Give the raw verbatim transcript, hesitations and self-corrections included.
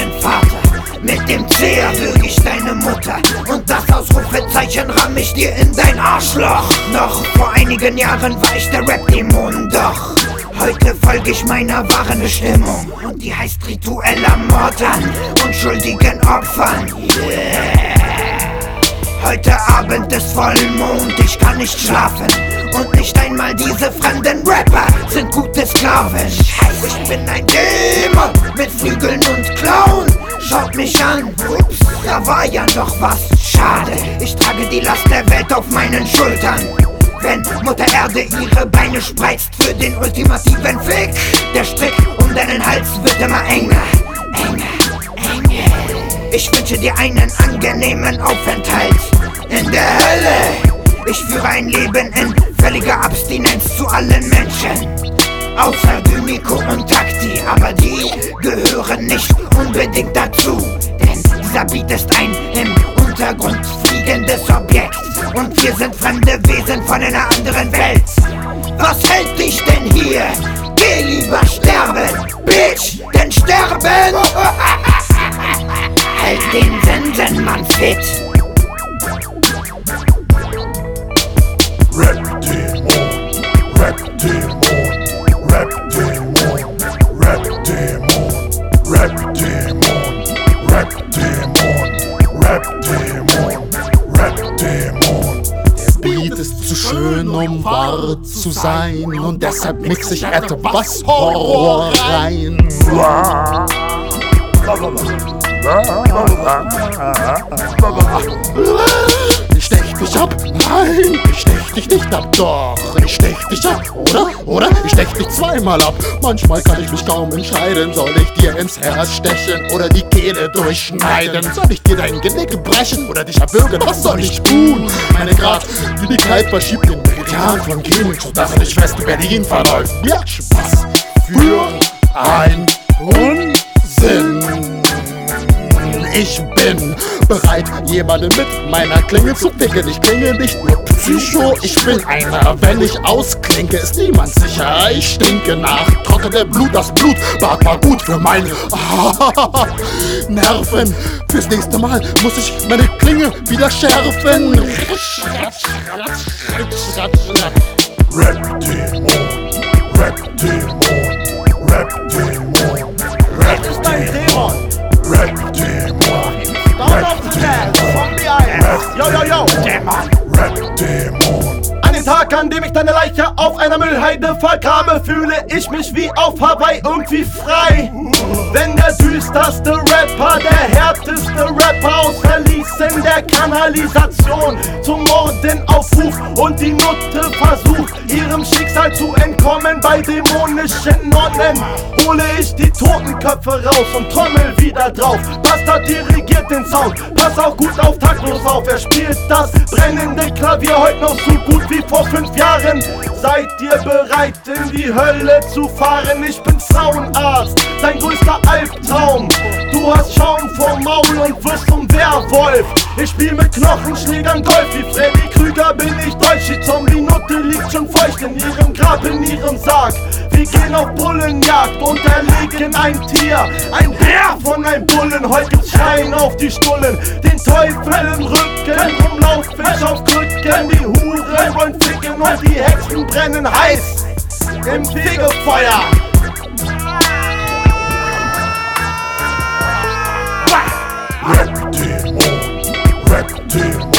deinen Vater. Mit dem Zeher würg ich deine Mutter und das Ausrufezeichen ramm ich dir in dein Arschloch. Noch vor einigen Jahren war ich der Rap-Dämon, doch heute folge ich meiner wahren Bestimmung und die heißt ritueller Mord an unschuldigen Opfern. Yeah. Heute Abend ist Vollmond, ich kann nicht schlafen und nicht einmal diese fremden Rapper sind gute Sklaven. Scheiße, ich bin ein Dämon mit Flügeln und Klauen. Schaut mich an, ups, da war ja noch was. Schade, ich trage die Last der Welt auf meinen Schultern. Wenn Mutter Erde ihre Beine spreizt für den ultimativen Fick, der Strick um deinen Hals wird immer enger, enger, enger. Ich wünsche dir einen angenehmen Aufenthalt in der Hölle. Ich führe ein Leben in völliger Abstinenz zu allen Menschen, außer Dyniko und Takti, aber die gehören nicht unbedingt dazu. Denn dieser Beat ist ein im Untergrund fliegendes Objekt und wir sind fremde Wesen von einer anderen Welt. Was hält dich denn hier? Geh lieber sterben, Bitch, denn sterben hält den Sensenmann fit. Rap-Dämon, Rap-Dämon, Rap-Dämon, Rap-Dämon, Rap-Dämon, Rap-Dämon, Rap-Dämon, Rap-Dämon. Der Beat ist zu schön, um wahr zu sein und deshalb mix ich etwas Horror rein. Ich stech dich ab, nein, ich stech dich nicht ab, doch, ich stech dich ab, oder? Oder? Ich stech dich zweimal ab. Manchmal kann ich mich kaum entscheiden, soll ich dir ins Herz stechen oder die Kehle durchschneiden? Soll ich dir dein Genick brechen oder dich erwürgen? Was soll ich tun? Meine Gradlinigkeit verschiebt den Meridian von Chemik, sodass er nicht fest in Berlin verläuft. Ja, Spaß für ein Unsinn. Ich bin bereit, jemanden mit meiner Klinge zu ficken. Ich klinge nicht nur Psycho, ich bin einer. Wenn ich ausklinke, ist niemand sicher. Ich stinke nach trockenem Blut. Das Blut war gut für meine Nerven. Fürs nächste Mal muss ich meine Klinge wieder schärfen. Rap-Dämon, Rap-Dämon, Rap-Dämon, Das ist dein Dämon. Rap-Dämon, Down auf den Dance, von mir ein. Yo, yo, yo. Dämon. Rap-Dämon. An den Tag, an dem ich deine Leiche auf einer Müllheide vergrabe, fühle ich mich wie auf Hawaii irgendwie frei. Wenn der düsterste Rapper, der härteste Rapper aus Verließen der Kanalisation zum Morden aufruft und die Nutte versucht, ihrem Schicksal zu entkommen bei dämonischen Nonnen, hole ich die Totenköpfe raus und trommel wieder drauf. Bastard dirigiert den Sound, pass auch gut auf taktlos auf. Er spielt das brennende Klavier heute noch so gut wie vor fünf Jahren. Seid ihr bereit, in die Hölle zu fahren? Ich bin Frauenarzt, dein größter Albtraum. Du hast Schaum vorm Maul und wirst zum Werwolf. Ich spiel mit Knochenschlägern Golf, wie Freddy Krüger bin ich Deutsch. Die Zombie-Nutte liegt schon feucht in ihrem Grab, in ihrem Sarg. Wir gehen auf Bullenjagd und erlegen ein Tier, ein Bär von einem Bullen. Heute gibt's Schreien auf die Stullen, den Teufel im Rücken, drum lauf ich auf Krücken. Die Huren wollen ficken und die Hexen brennen heiß im Fegefeuer. Rap-Dämon, Rap-Dämon.